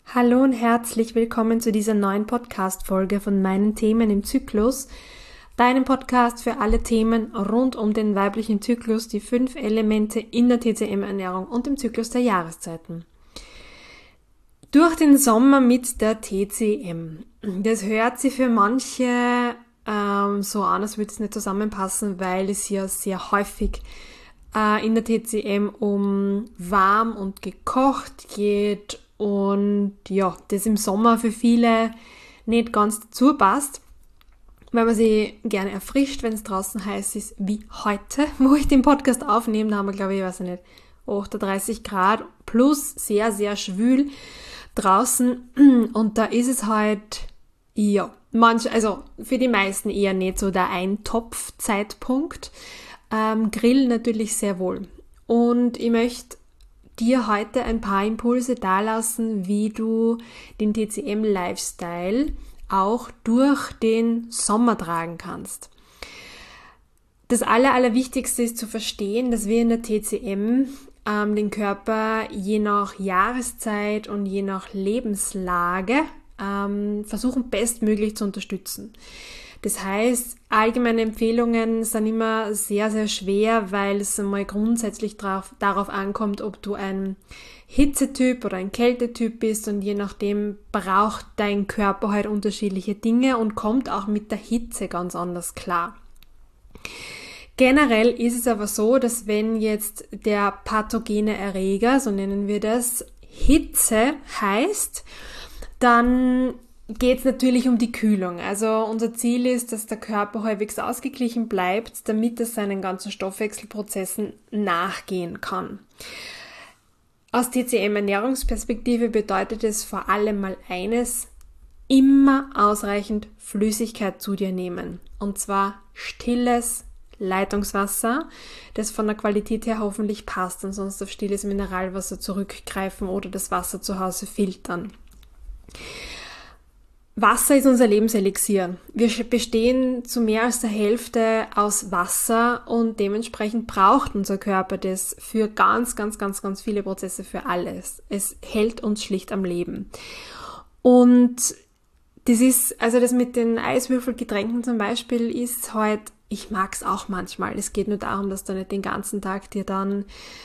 Hallo und herzlich willkommen zu dieser neuen Podcast-Folge von meinen Themen im Zyklus, deinem Podcast für alle Themen rund um den weiblichen Zyklus, die 5 Elemente in der TCM-Ernährung und im Zyklus der Jahreszeiten. Durch den Sommer mit der TCM. Das hört sich für manche so an, als würde es nicht zusammenpassen, weil es ja sehr häufig in der TCM um warm und gekocht geht und ja, das im Sommer für viele nicht ganz dazu passt, weil man sich gerne erfrischt, wenn es draußen heiß ist, wie heute, wo ich den Podcast aufnehme. Da haben wir, glaube ich, 38 Grad plus sehr, sehr schwül draußen und da ist es halt, ja, also für die meisten eher nicht so der Eintopf-Zeitpunkt. Grillen natürlich sehr wohl. Und ich möchte dir heute ein paar Impulse dalassen, wie du den TCM-Lifestyle auch durch den Sommer tragen kannst. Das Allerwichtigste ist zu verstehen, dass wir in der TCM den Körper je nach Jahreszeit und je nach Lebenslage versuchen bestmöglich zu unterstützen. Das heißt, allgemeine Empfehlungen sind immer sehr, sehr schwer, weil es einmal grundsätzlich darauf ankommt, ob du ein Hitzetyp oder ein Kältetyp bist und je nachdem braucht dein Körper halt unterschiedliche Dinge und kommt auch mit der Hitze ganz anders klar. Generell ist es aber so, dass wenn jetzt der pathogene Erreger, so nennen wir das, Hitze heißt, dann geht es natürlich um die Kühlung. Also unser Ziel ist, dass der Körper halbwegs ausgeglichen bleibt, damit er seinen ganzen Stoffwechselprozessen nachgehen kann. Aus TCM-Ernährungsperspektive bedeutet es vor allem mal eines: immer ausreichend Flüssigkeit zu dir nehmen. Und zwar stilles Leitungswasser, das von der Qualität her hoffentlich passt und sonst auf stilles Mineralwasser zurückgreifen oder das Wasser zu Hause filtern. Wasser ist unser Lebenselixier. Wir bestehen zu mehr als der Hälfte aus Wasser und dementsprechend braucht unser Körper das für ganz viele Prozesse, für alles. Es hält uns schlicht am Leben. Und das mit den Eiswürfelgetränken zum Beispiel ist halt, ich mag es auch manchmal. Es geht nur darum, dass du nicht den ganzen Tag dir dann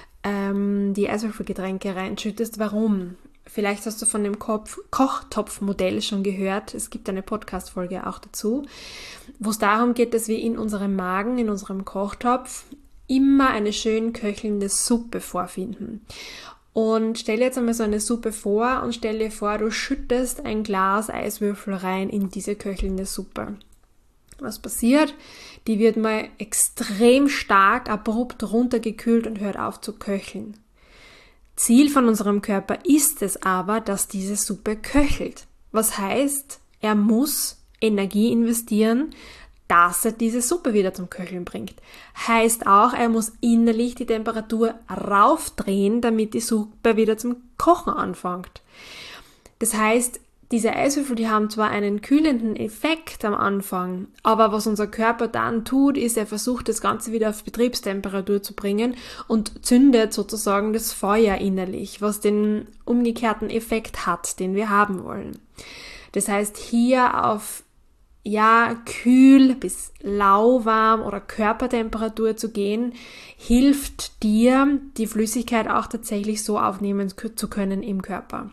die Eiswürfelgetränke reinschüttest. Warum? Vielleicht hast du von dem Kochtopfmodell schon gehört. Es gibt eine Podcast-Folge auch dazu, wo es darum geht, dass wir in unserem Magen, in unserem Kochtopf, immer eine schön köchelnde Suppe vorfinden. Und stell dir jetzt einmal so eine Suppe vor und stell dir vor, du schüttest ein Glas Eiswürfel rein in diese köchelnde Suppe. Was passiert? Die wird mal extrem stark, abrupt runtergekühlt und hört auf zu köcheln. Ziel von unserem Körper ist es aber, dass diese Suppe köchelt. Was heißt, er muss Energie investieren, dass er diese Suppe wieder zum Köcheln bringt. Heißt auch, er muss innerlich die Temperatur raufdrehen, damit die Suppe wieder zum Kochen anfängt. Das heißt, diese Eiswürfel, die haben zwar einen kühlenden Effekt am Anfang, aber was unser Körper dann tut, ist, er versucht das Ganze wieder auf Betriebstemperatur zu bringen und zündet sozusagen das Feuer innerlich, was den umgekehrten Effekt hat, den wir haben wollen. Das heißt, hier auf kühl bis lauwarm oder Körpertemperatur zu gehen, hilft dir, die Flüssigkeit auch tatsächlich so aufnehmen zu können im Körper.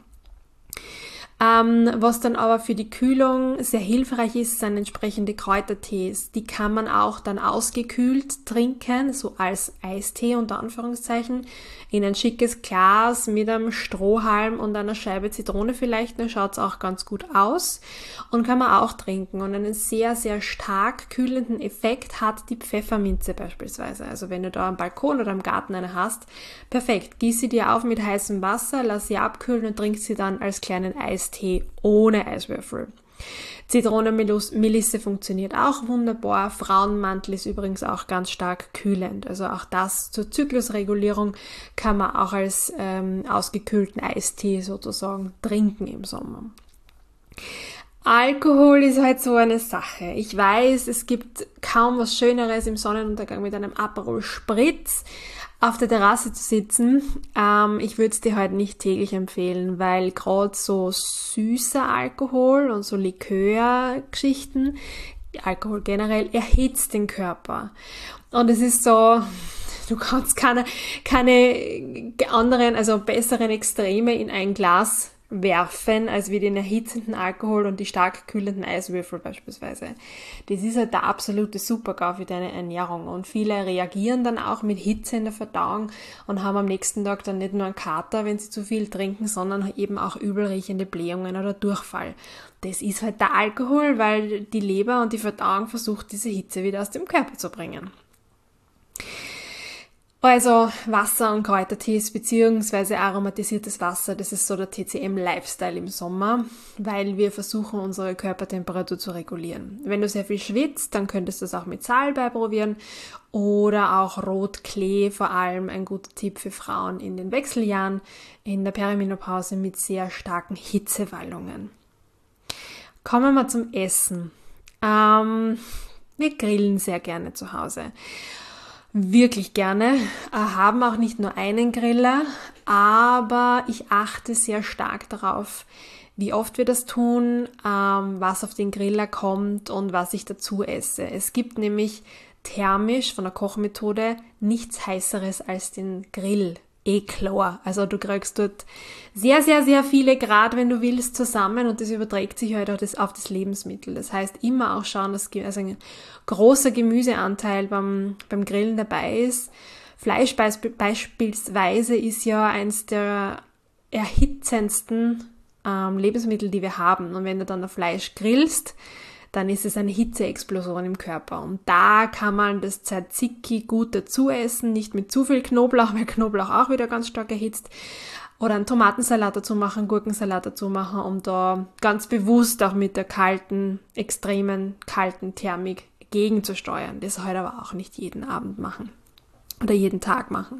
Was dann aber für die Kühlung sehr hilfreich ist, sind entsprechende Kräutertees. Die kann man auch dann ausgekühlt trinken, so als Eistee unter Anführungszeichen, in ein schickes Glas mit einem Strohhalm und einer Scheibe Zitrone vielleicht, dann schaut es auch ganz gut aus und kann man auch trinken. Und einen sehr, sehr stark kühlenden Effekt hat die Pfefferminze beispielsweise. Also wenn du da am Balkon oder im Garten eine hast, perfekt, gieß sie dir auf mit heißem Wasser, lass sie abkühlen und trink sie dann als kleinen Eistee ohne Eiswürfel. Zitronenmelisse funktioniert auch wunderbar. Frauenmantel ist übrigens auch ganz stark kühlend. Also auch das zur Zyklusregulierung kann man auch als ausgekühlten Eistee sozusagen trinken im Sommer. Alkohol ist halt so eine Sache. Ich weiß, es gibt kaum was Schöneres im Sonnenuntergang mit einem Aperol Spritz, auf der Terrasse zu sitzen. Ich würde es dir heute nicht täglich empfehlen, weil gerade so süßer Alkohol und so Likörgeschichten, Alkohol generell, erhitzt den Körper. Und es ist so, du kannst keine anderen, also besseren Extreme in ein Glas werfen, als wie den erhitzenden Alkohol und die stark kühlenden Eiswürfel beispielsweise. Das ist halt der absolute Super-GAU für deine Ernährung und viele reagieren dann auch mit Hitze in der Verdauung und haben am nächsten Tag dann nicht nur einen Kater, wenn sie zu viel trinken, sondern eben auch übelriechende Blähungen oder Durchfall. Das ist halt der Alkohol, weil die Leber und die Verdauung versucht, diese Hitze wieder aus dem Körper zu bringen. Also Wasser- und Kräutertees beziehungsweise aromatisiertes Wasser, das ist so der TCM-Lifestyle im Sommer, weil wir versuchen, unsere Körpertemperatur zu regulieren. Wenn du sehr viel schwitzt, dann könntest du es auch mit Salbei probieren oder auch Rotklee, vor allem ein guter Tipp für Frauen in den Wechseljahren, in der Perimenopause mit sehr starken Hitzewallungen. Kommen wir zum Essen. Wir grillen sehr gerne zu Hause. Wirklich gerne, haben auch nicht nur einen Griller, aber ich achte sehr stark darauf, wie oft wir das tun, was auf den Griller kommt und was ich dazu esse. Es gibt nämlich thermisch von der Kochmethode nichts Heißeres als den Grill. Klar. Also du kriegst dort sehr, sehr, sehr viele Grad, wenn du willst, zusammen und das überträgt sich halt auch auf das Lebensmittel. Das heißt, immer auch schauen, dass also ein großer Gemüseanteil beim Grillen dabei ist. Fleisch beispielsweise ist ja eins der erhitzendsten Lebensmittel, die wir haben. Und wenn du dann auf Fleisch grillst, dann ist es eine Hitzeexplosion im Körper. Und da kann man das Tzatziki gut dazu essen, nicht mit zu viel Knoblauch, weil Knoblauch auch wieder ganz stark erhitzt. Oder einen Tomatensalat dazu machen, Gurkensalat dazu machen, um da ganz bewusst auch mit der kalten, extremen kalten Thermik gegenzusteuern. Das heute aber auch nicht jeden Abend machen oder jeden Tag machen.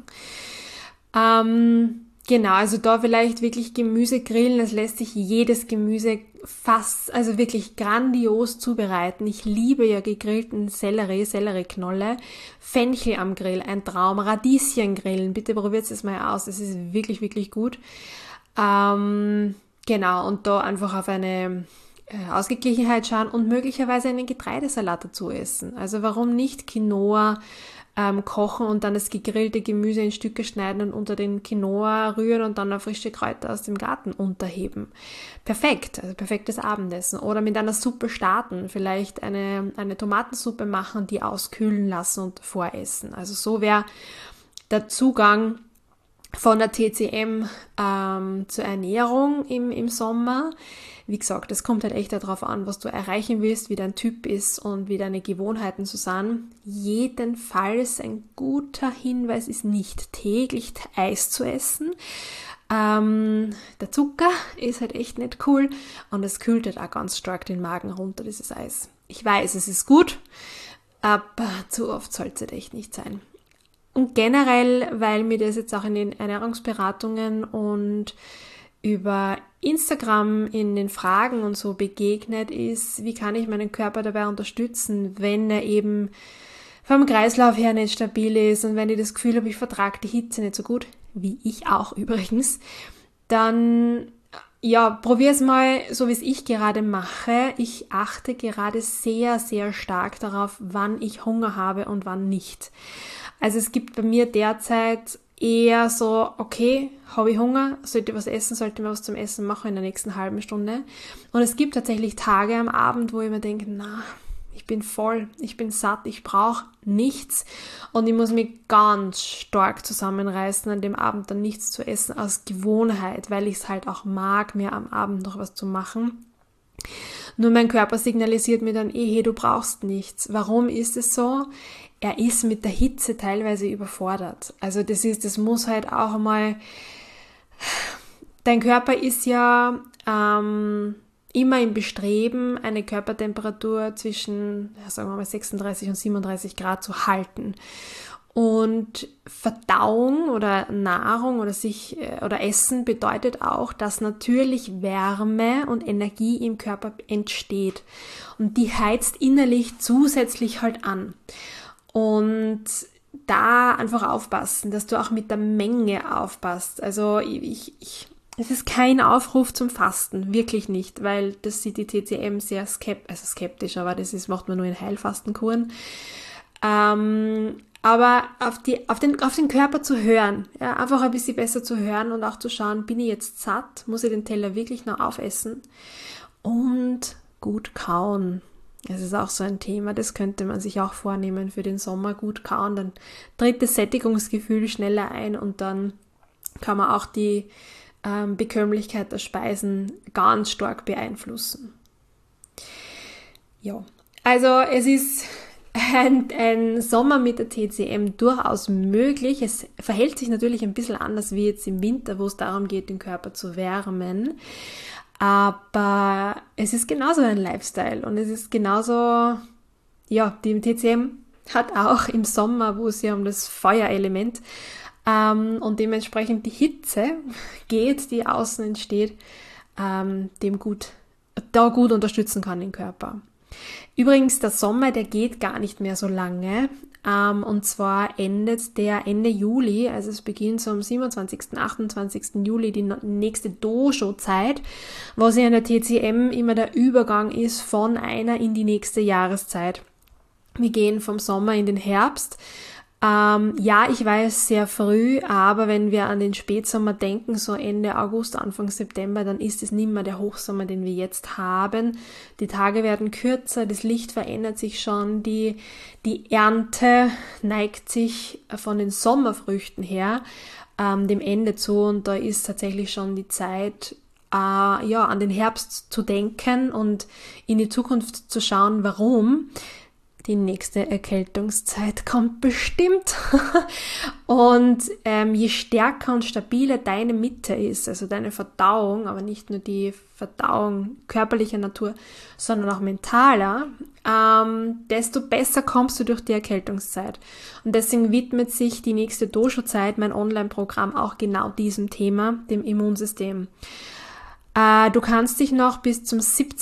Genau, also da vielleicht wirklich Gemüse grillen. Es lässt sich jedes Gemüse also wirklich grandios zubereiten. Ich liebe ja gegrillten Sellerieknolle, Fenchel am Grill, ein Traum, Radieschen grillen. Bitte probiert es mal aus. Es ist wirklich, wirklich gut. Genau, und da einfach auf eine Ausgeglichenheit schauen und möglicherweise einen Getreidesalat dazu essen. Also warum nicht Quinoa kochen und dann das gegrillte Gemüse in Stücke schneiden und unter den Quinoa rühren und dann noch frische Kräuter aus dem Garten unterheben. Perfekt, also perfektes Abendessen. Oder mit einer Suppe starten, vielleicht eine Tomatensuppe machen, die auskühlen lassen und voressen. Also so wäre der Zugang von der TCM zur Ernährung im Sommer. Wie gesagt, es kommt halt echt darauf an, was du erreichen willst, wie dein Typ ist und wie deine Gewohnheiten so sind. Jedenfalls ein guter Hinweis ist nicht täglich Eis zu essen. Der Zucker ist halt echt nicht cool und es kühlt halt auch ganz stark den Magen runter, dieses Eis. Ich weiß, es ist gut, aber zu oft sollte es halt echt nicht sein. Und generell, weil mir das jetzt auch in den Ernährungsberatungen und über Instagram in den Fragen und so begegnet ist, wie kann ich meinen Körper dabei unterstützen, wenn er eben vom Kreislauf her nicht stabil ist und wenn ich das Gefühl habe, ich vertrage die Hitze nicht so gut, wie ich auch übrigens, dann ja, probier es mal so, wie es ich gerade mache. Ich achte gerade sehr, sehr stark darauf, wann ich Hunger habe und wann nicht. Also es gibt bei mir derzeit eher so, okay, habe ich Hunger, sollte ich was essen, sollte ich mir was zum Essen machen in der nächsten halben Stunde. Und es gibt tatsächlich Tage am Abend, wo ich mir denke, na, ich bin voll, ich bin satt, ich brauche nichts und ich muss mich ganz stark zusammenreißen, an dem Abend dann nichts zu essen, aus Gewohnheit, weil ich es halt auch mag, mir am Abend noch was zu machen. Nur mein Körper signalisiert mir dann hey, du brauchst nichts. Warum ist es so? Er ist mit der Hitze teilweise überfordert. Also das muss halt auch einmal, dein Körper ist ja immer im Bestreben, eine Körpertemperatur zwischen, sagen wir mal, 36 und 37 Grad zu halten. Und Verdauung oder Nahrung oder Essen bedeutet auch, dass natürlich Wärme und Energie im Körper entsteht. Und die heizt innerlich zusätzlich halt an. Und da einfach aufpassen, dass du auch mit der Menge aufpasst. Also es ist kein Aufruf zum Fasten, wirklich nicht, weil das sieht die TCM sehr skeptisch, aber macht man nur in Heilfastenkuren. Aber auf den Körper zu hören, ja, einfach ein bisschen besser zu hören und auch zu schauen, bin ich jetzt satt, muss ich den Teller wirklich noch aufessen und gut kauen. Das ist auch so ein Thema, das könnte man sich auch vornehmen für den Sommer, gut kauen, dann tritt das Sättigungsgefühl schneller ein und dann kann man auch die Bekömmlichkeit der Speisen ganz stark beeinflussen. Ja, also es ist ein Sommer mit der TCM durchaus möglich. Es verhält sich natürlich ein bisschen anders wie jetzt im Winter, wo es darum geht, den Körper zu wärmen. Aber es ist genauso ein Lifestyle und es ist genauso, ja, die TCM hat auch im Sommer, wo es ja um das Feuerelement und dementsprechend die Hitze geht, die außen entsteht, dem gut unterstützen kann, den Körper. Übrigens, der Sommer, der geht gar nicht mehr so lange, und zwar endet der Ende Juli, also es beginnt so am 27., 28. Juli die nächste Dojo-Zeit, was ja in der TCM immer der Übergang ist von einer in die nächste Jahreszeit. Wir gehen vom Sommer in den Herbst. Ja, ich weiß, sehr früh, aber wenn wir an den Spätsommer denken, so Ende August, Anfang September, dann ist es nicht mehr der Hochsommer, den wir jetzt haben. Die Tage werden kürzer, das Licht verändert sich schon, die Ernte neigt sich von den Sommerfrüchten her dem Ende zu und da ist tatsächlich schon die Zeit, an den Herbst zu denken und in die Zukunft zu schauen, warum. Die nächste Erkältungszeit kommt bestimmt. Und je stärker und stabiler deine Mitte ist, also deine Verdauung, aber nicht nur die Verdauung körperlicher Natur, sondern auch mentaler, desto besser kommst du durch die Erkältungszeit. Und deswegen widmet sich die nächste Dojo-Zeit, mein Online-Programm, auch genau diesem Thema, dem Immunsystem. Du kannst dich noch bis zum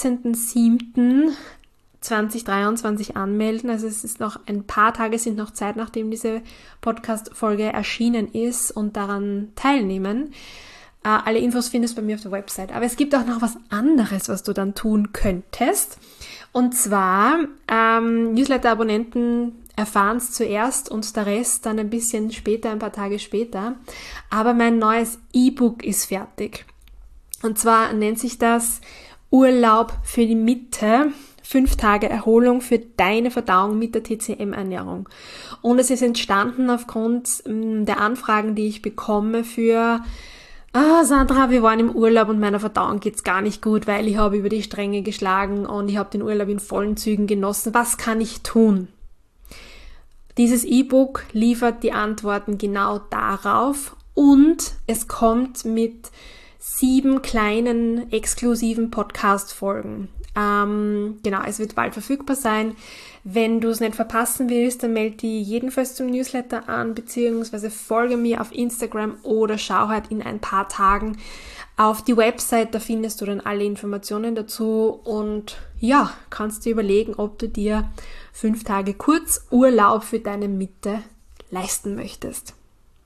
17.07.2023 anmelden, also es ist noch ein paar Tage, sind noch Zeit, nachdem diese Podcast-Folge erschienen ist und daran teilnehmen. Alle Infos findest du bei mir auf der Website. Aber es gibt auch noch was anderes, was du dann tun könntest. Und zwar Newsletter-Abonnenten erfahren es zuerst und der Rest dann ein bisschen später, ein paar Tage später. Aber mein neues E-Book ist fertig. Und zwar nennt sich das Urlaub für die Mitte. 5 Tage Erholung für deine Verdauung mit der TCM-Ernährung. Und es ist entstanden aufgrund der Anfragen, die ich bekomme für Sandra, wir waren im Urlaub und meiner Verdauung geht's gar nicht gut, weil ich habe über die Stränge geschlagen und ich habe den Urlaub in vollen Zügen genossen. Was kann ich tun? Dieses E-Book liefert die Antworten genau darauf und es kommt mit 7 kleinen exklusiven Podcast-Folgen. Genau, es wird bald verfügbar sein. Wenn du es nicht verpassen willst, dann melde dich jedenfalls zum Newsletter an, beziehungsweise folge mir auf Instagram oder schau halt in ein paar Tagen auf die Website, da findest du dann alle Informationen dazu und ja, kannst dir überlegen, ob du dir 5 Tage Kurzurlaub für deine Mitte leisten möchtest.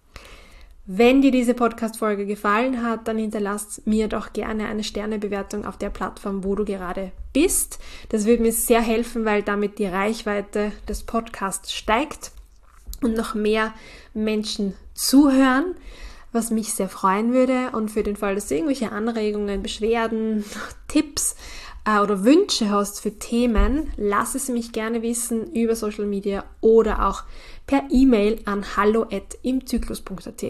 Wenn dir diese Podcast-Folge gefallen hat, dann hinterlass mir doch gerne eine Sternebewertung auf der Plattform, wo du gerade bist. Das würde mir sehr helfen, weil damit die Reichweite des Podcasts steigt und noch mehr Menschen zuhören, was mich sehr freuen würde. Und für den Fall, dass du irgendwelche Anregungen, Beschwerden, Tipps oder Wünsche hast für Themen, lass es mich gerne wissen über Social Media oder auch per E-Mail an hallo@imzyklus.at.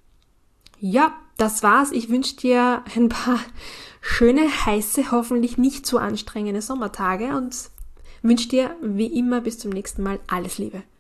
Ja, das war's. Ich wünsche dir ein paar schöne, heiße, hoffentlich nicht zu anstrengende Sommertage und wünsche dir wie immer bis zum nächsten Mal alles Liebe.